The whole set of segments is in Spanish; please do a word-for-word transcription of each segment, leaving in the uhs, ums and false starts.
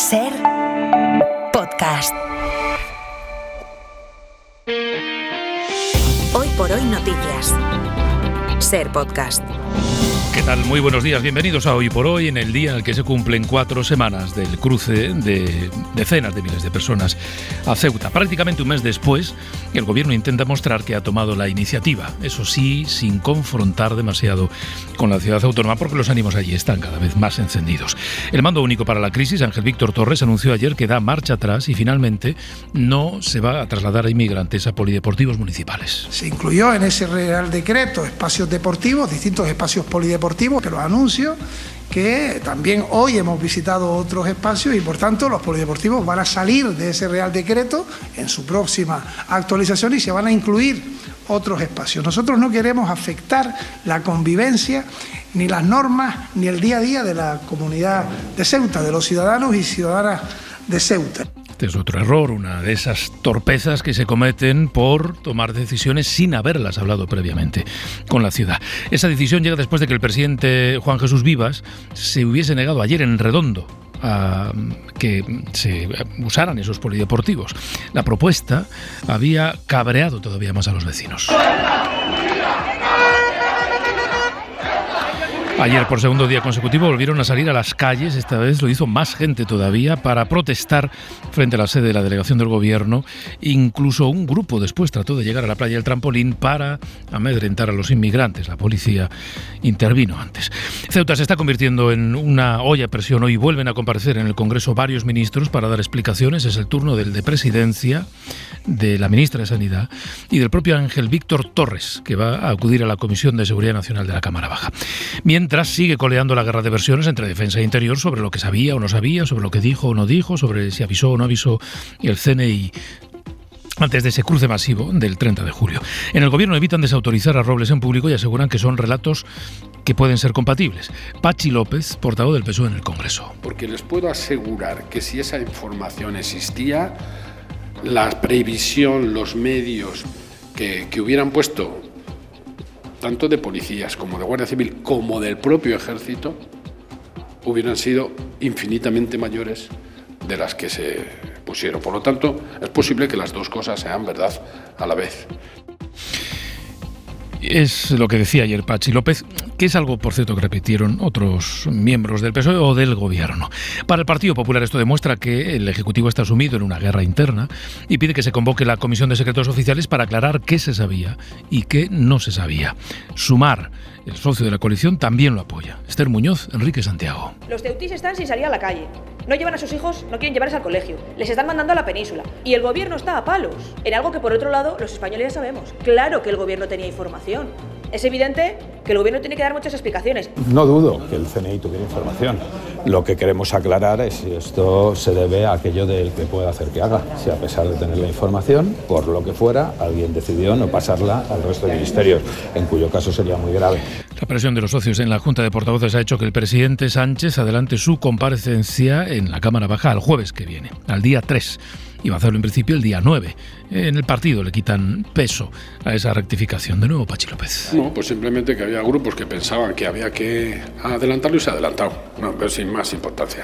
Ser Podcast. Hoy por hoy noticias. Ser Podcast. ¿Qué tal? Muy buenos días, bienvenidos a Hoy por Hoy, en el día en el que se cumplen cuatro semanas del cruce de decenas de miles de personas a Ceuta. Prácticamente un mes después, el gobierno intenta mostrar que ha tomado la iniciativa, eso sí, sin confrontar demasiado con la ciudad autónoma, porque los ánimos allí están cada vez más encendidos. El mando único para la crisis, Ángel Víctor Torres, anunció ayer que da marcha atrás y finalmente no se va a trasladar a inmigrantes a polideportivos municipales. Se incluyó en ese Real Decreto espacios deportivos, distintos espacios polideportivos, pero anuncio que también hoy hemos visitado otros espacios y por tanto los polideportivos van a salir de ese Real Decreto en su próxima actualización y se van a incluir otros espacios. Nosotros no queremos afectar la convivencia, ni las normas, ni el día a día de la comunidad de Ceuta, de los ciudadanos y ciudadanas de Ceuta. Este es otro error, una de esas torpezas que se cometen por tomar decisiones sin haberlas hablado previamente con la ciudad. Esa decisión llega después de que el presidente Juan Jesús Vivas se hubiese negado ayer en Redondo a que se usaran esos polideportivos. La propuesta había cabreado todavía más a los vecinos. Ayer, por segundo día consecutivo, volvieron a salir a las calles. Esta vez lo hizo más gente todavía para protestar frente a la sede de la delegación del gobierno. Incluso un grupo después trató de llegar a la playa del Trampolín para amedrentar a los inmigrantes. La policía intervino antes. Ceuta se está convirtiendo en una olla a presión. Hoy vuelven a comparecer en el Congreso varios ministros para dar explicaciones. Es el turno del de Presidencia, de la ministra de Sanidad y del propio Ángel Víctor Torres, que va a acudir a la Comisión de Seguridad Nacional de la Cámara Baja. Mientras Mientras sigue coleando la guerra de versiones entre defensa e interior sobre lo que sabía o no sabía, sobre lo que dijo o no dijo, sobre si avisó o no avisó el C N I antes de ese cruce masivo del treinta de julio. En el gobierno evitan desautorizar a Robles en público y aseguran que son relatos que pueden ser compatibles. Pachi López, portavoz del P S O E en el Congreso. Porque les puedo asegurar que si esa información existía, la previsión, los medios que, que hubieran puesto tanto de policías como de Guardia Civil como del propio Ejército, hubieran sido infinitamente mayores de las que se pusieron. Por lo tanto, es posible que las dos cosas sean verdad a la vez. Es lo que decía ayer Pachi López, que es algo, por cierto, que repitieron otros miembros del P S O E o del Gobierno. Para el Partido Popular esto demuestra que el Ejecutivo está sumido en una guerra interna y pide que se convoque la Comisión de Secretos Oficiales para aclarar qué se sabía y qué no se sabía. Sumar, el socio de la coalición, también lo apoya. Esther Muñoz, Enrique Santiago. Los ceutís están sin salir a la calle. No llevan a sus hijos, no quieren llevarles al colegio. Les están mandando a la península. Y el gobierno está a palos. En algo que, por otro lado, los españoles ya sabemos. Claro que el gobierno tenía información. Es evidente que el gobierno tiene que dar muchas explicaciones. No dudo que el C N I tuviera información. Lo que queremos aclarar es si esto se debe a aquello del que pueda hacer que haga. Si a pesar de tener la información, por lo que fuera, alguien decidió no pasarla al resto de ministerios, en cuyo caso sería muy grave. La presión de los socios en la Junta de Portavoces ha hecho que el presidente Sánchez adelante su comparecencia en la Cámara Baja al jueves que viene, al día tres. Iba a hacerlo en principio el día nueve. En el partido le quitan peso a esa rectificación. De nuevo, Pachi López. No, pues simplemente que había grupos que pensaban que había que adelantarlo y se ha adelantado. No, pero sin más importancia.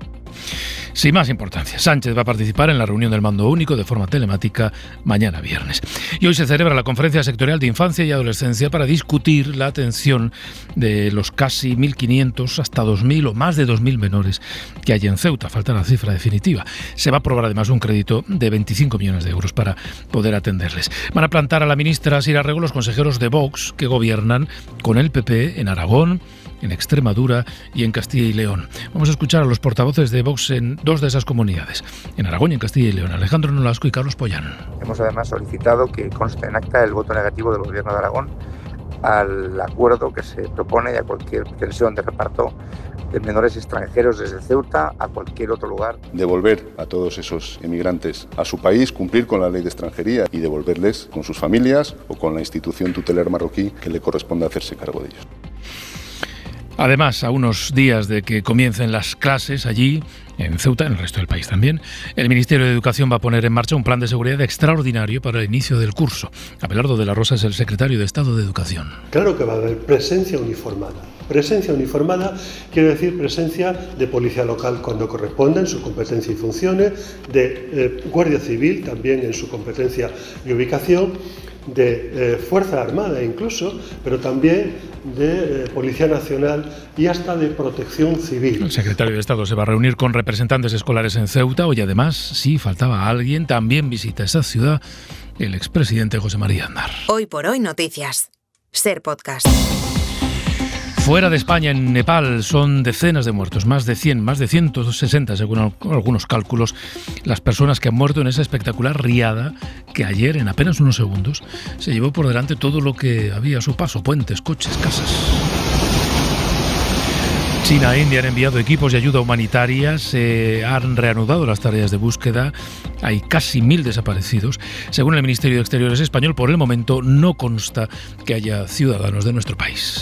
Sin más importancia, Sánchez va a participar en la reunión del Mando Único de forma telemática mañana viernes. Y hoy se celebra la Conferencia Sectorial de Infancia y Adolescencia para discutir la atención de los casi mil quinientos hasta dos mil o más de dos mil menores que hay en Ceuta. Falta la cifra definitiva. Se va a aprobar además un crédito de veinticinco millones de euros para poder atenderles. Van a plantar a la ministra Sira Rego los consejeros de Vox que gobiernan con el P P en Aragón, en Extremadura y en Castilla y León. Vamos a escuchar a los portavoces de Vox en dos de esas comunidades, en Aragón y en Castilla y León, Alejandro Nolasco y Carlos Pollán. Hemos además solicitado que conste en acta el voto negativo del Gobierno de Aragón al acuerdo que se propone y a cualquier pretensión de reparto de menores extranjeros desde Ceuta a cualquier otro lugar. Devolver a todos esos emigrantes a su país, cumplir con la ley de extranjería y devolverles con sus familias o con la institución tutelar marroquí que le corresponde hacerse cargo de ellos. Además, a unos días de que comiencen las clases allí, en Ceuta, en el resto del país también, el Ministerio de Educación va a poner en marcha un plan de seguridad extraordinario para el inicio del curso. Abelardo de la Rosa es el secretario de Estado de Educación. Claro que va a haber presencia uniformada. Presencia uniformada quiere decir presencia de policía local cuando corresponda, en su competencia y funciones, de eh, Guardia Civil también en su competencia y ubicación, de eh, Fuerza Armada incluso, pero también de eh, Policía Nacional y hasta de Protección Civil. El secretario de Estado se va a reunir con representantes escolares en Ceuta. Hoy además, si faltaba alguien, también visita esa ciudad el expresidente José María Aznar. Hoy por hoy noticias. Ser Podcast. Fuera de España, en Nepal, son decenas de muertos, más de cien, más de ciento sesenta según algunos cálculos, las personas que han muerto en esa espectacular riada que ayer, en apenas unos segundos, se llevó por delante todo lo que había a su paso: puentes, coches, casas. China e India han enviado equipos de ayuda humanitaria, se han reanudado las tareas de búsqueda, hay casi mil desaparecidos. Según el Ministerio de Exteriores español, por el momento no consta que haya ciudadanos de nuestro país.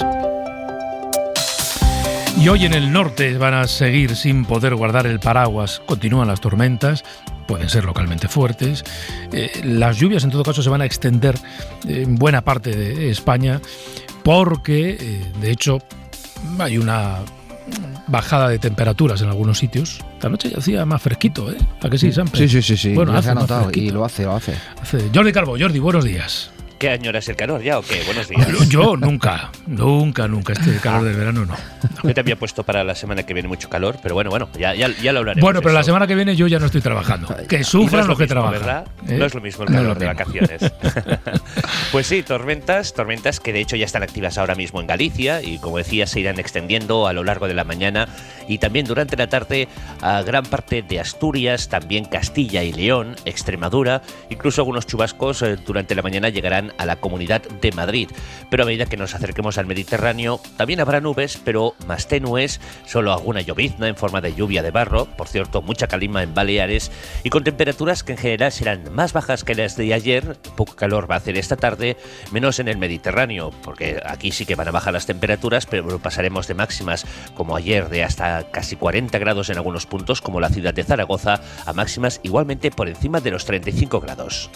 Y hoy en el norte van a seguir sin poder guardar el paraguas. Continúan las tormentas, pueden ser localmente fuertes. Eh, las lluvias en todo caso se van a extender en buena parte de España porque, eh, de hecho, hay una bajada de temperaturas en algunos sitios. Esta noche ya hacía más fresquito, ¿eh? ¿A que sí, Sampe? Sí, sí, sí, sí. Bueno, ya hace se ha notado y lo hace, lo hace. hace. Jordi Calvo, Jordi, buenos días. ¿Qué añoras el calor ya o qué? Buenos días. Yo nunca, nunca, nunca. Este calor del verano no. no. Yo te había puesto para la semana que viene mucho calor, pero bueno, bueno, ya, ya, ya lo hablaremos. Bueno, pero eso. la semana que viene yo ya no estoy trabajando. Que sufran no los que mismo, trabajan. ¿Verdad? ¿Eh? No es lo mismo el No calor de mismo. vacaciones. Pues sí, tormentas, tormentas que de hecho ya están activas ahora mismo en Galicia y como decía se irán extendiendo a lo largo de la mañana y también durante la tarde a gran parte de Asturias, también Castilla y León, Extremadura, incluso algunos chubascos eh, durante la mañana llegarán a la Comunidad de Madrid. Pero a medida que nos acerquemos al Mediterráneo también habrá nubes, pero más tenues, solo alguna llovizna en forma de lluvia de barro, por cierto, mucha calima en Baleares y con temperaturas que en general serán más bajas que las de ayer. Poco calor va a hacer esta tarde, menos en el Mediterráneo, porque aquí sí que van a bajar las temperaturas, pero pasaremos de máximas como ayer de hasta casi cuarenta grados en algunos puntos, como la ciudad de Zaragoza, a máximas igualmente por encima de los treinta y cinco grados.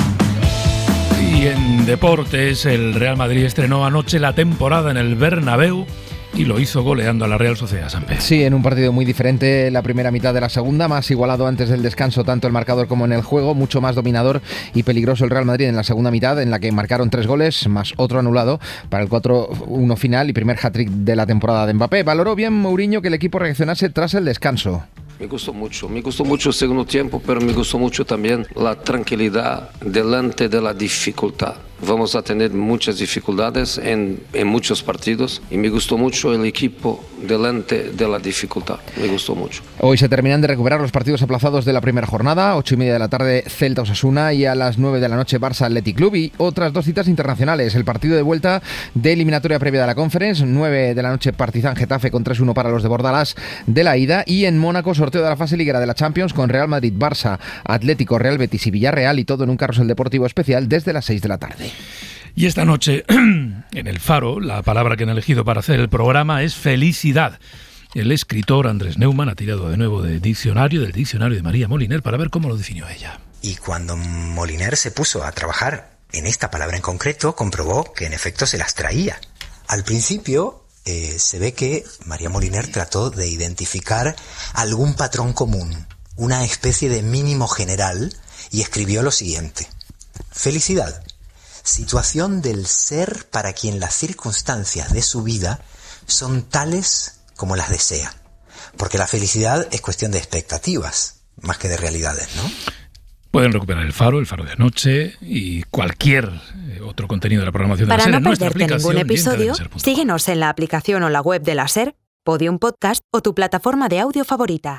Y en deportes, el Real Madrid estrenó anoche la temporada en el Bernabéu y lo hizo goleando a la Real Sociedad, Sampe. Sí, en un partido muy diferente la primera mitad de la segunda, más igualado antes del descanso tanto el marcador como en el juego, mucho más dominador y peligroso el Real Madrid en la segunda mitad, en la que marcaron tres goles, más otro anulado para el cuatro uno final y primer hat-trick de la temporada de Mbappé. Valoró bien Mourinho que el equipo reaccionase tras el descanso. Me gustó mucho, me gustó mucho el segundo tiempo, pero me gustó mucho también la tranquilidad delante de la dificultad. Vamos a tener muchas dificultades en, en muchos partidos y me gustó mucho el equipo delante de la dificultad, me gustó mucho. Hoy se terminan de recuperar los partidos aplazados de la primera jornada, ocho y media de la tarde Celta-Osasuna y a las nueve de la noche Barça Athletic Club y otras dos citas internacionales, el partido de vuelta de eliminatoria previa de la Conference, nueve de la noche Partizan Getafe con tres uno para los de Bordalás de la ida y en Mónaco sorteo de la fase liguera de la Champions con Real Madrid, Barça, Atlético, Real Betis y Villarreal y todo en un carrusel deportivo especial desde las seis de la tarde. Y esta noche, en El Faro, la palabra que han elegido para hacer el programa es felicidad. El escritor Andrés Neumann ha tirado de nuevo del diccionario, del diccionario de María Moliner, para ver cómo lo definió ella. Y cuando Moliner se puso a trabajar en esta palabra en concreto, comprobó que en efecto se las traía. Al principio eh, se ve que María Moliner trató de identificar algún patrón común, una especie de mínimo general, y escribió lo siguiente: felicidad. Situación del ser para quien las circunstancias de su vida son tales como las desea. Porque la felicidad es cuestión de expectativas, más que de realidades, ¿no? Pueden recuperar El Faro, El Faro de Anoche y cualquier otro contenido de la programación de la SER. Para no en nuestra perderte ningún episodio, ser punto com. síguenos en la aplicación o la web de la SER, Podium Podcast o tu plataforma de audio favorita.